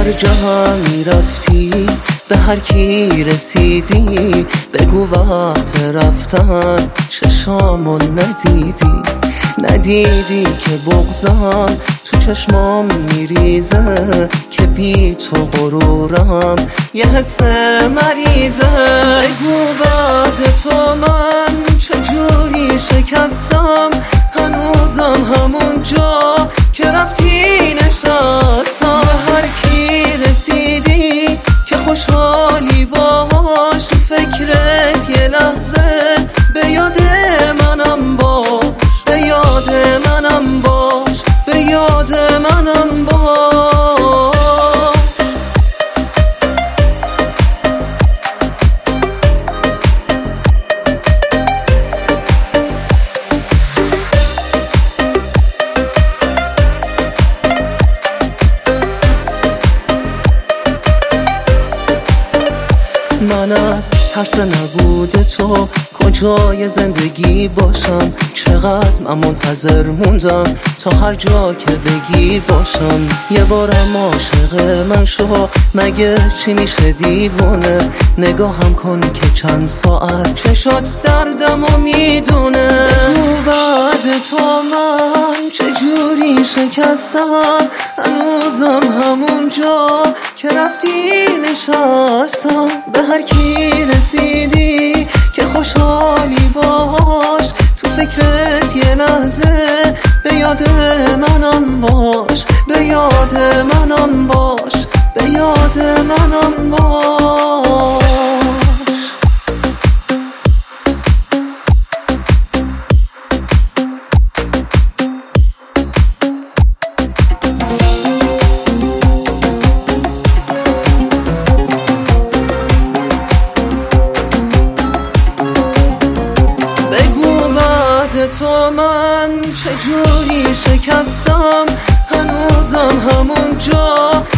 هر جا میرفتی به هر کی رسیدی بگو وقت رفتن چشامو ندیدی که بغضم تو چشمام میریزه که بی تو غرورم یه حس مریضه. بگو بعد تو من چجوری شکستم هنوزم همون جا که رفتی نشستم. به هر کی رسیدی که خوشحالی باهاش تو فکرت یه لحظه به یاد منم باش، به یاد منم باش، به یاد منم باش. من از ترس نبود تو کجای زندگی باشم، چقدر من منتظر موندم تا هر جا که بگی باشم. یه بارم عاشق من شو مگه چی میشه دیوونه، نگاهم کن که چند ساعت چشات دردمو میدونه. بعد تو من چجوری شکستم هنوزم همون جا که رفتی نشستم. به هر کی رسیدی که خوشحالی باش تو فکرت یه لحظه به یاد منم باش، به یاد منم باش، به یاد منم باش. تو من چجوری شکستم هنوزم همون جا